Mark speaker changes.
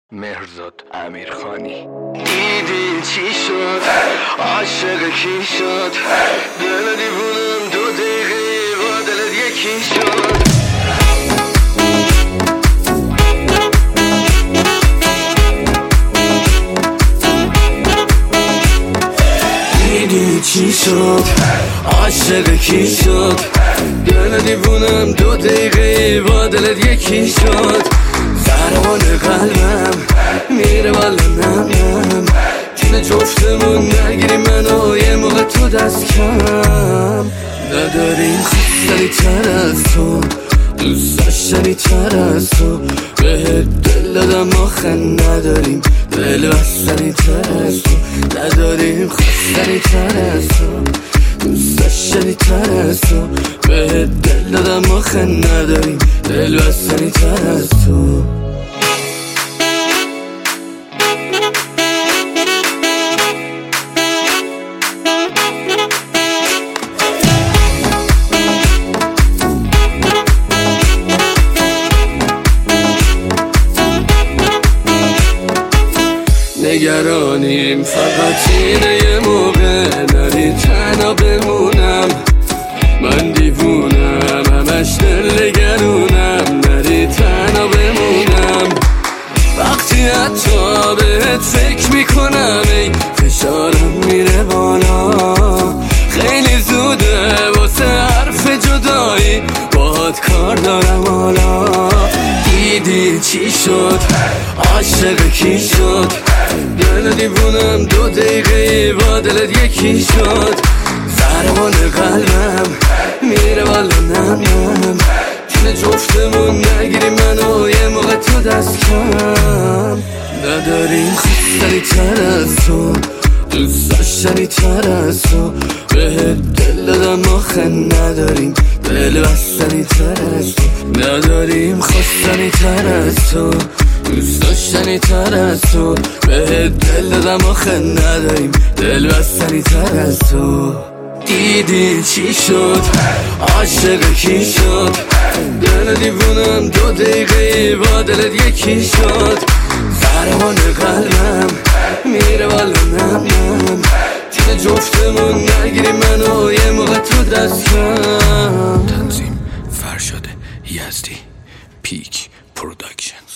Speaker 1: مهرزاد امیرخانی. دیدی چی شد؟ عاشق کی شد؟ دل دیوونم 2 دقیقه با دلت یکی شد. دیدی چی شد؟ عاشق کی شد؟ دل دیوونم 2 دقیقه با دلت یکی شد. ضربان قلبم میره والا نم جون جفتمون نگیری منو یه موقع تو دست کم. نداریم خواستنی تر از تو، دوست داشتنی تر از تو، به دل دادم آخه نداریم دل بستنی تر از تو. نداریم خواستنی تر از تو، دوست داشتنی تر از تو، به دل دادم آخه نداریم دل بستنی تر از تو. نگرانیم فقط اینه یه موقع نری تنها بمونم. من دیوونم همش دل نگرونم نری تنها بمونم. وقتی حتی بهت فکر میکنم ای فشارم میره بالا. خیلی زوده واسه حرف جدایی باهات کار دارم حالا. دیدی چی شد؟ عاشق کی شد؟ دل دیوونم 2 دقیقه با دلت یکی شد. ضربان قلبم میره والا نم جون جفتمون نگیری منو یه موقع تو دست کم. نداریم خواستنی تر از تو، دوست داشتنی تر از تو، به دل دادم آخه نداریم دل بستنی تر از تو. نداریم خواستنی تر از تو، دوست داشتنی تر از تو، به دل دادم آخه نداریم دل بستنی تر از تو. دیدی چی شد؟ عاشق کی شد؟ دل دیوونم 2 دقیقه با دلت یکی شد. ضربان قلبم میره والا نم جون جفتمون نگیری منو یه موقع تو دست کم.
Speaker 2: تنظیم فرشاد یزدی، پیک پروداکشن.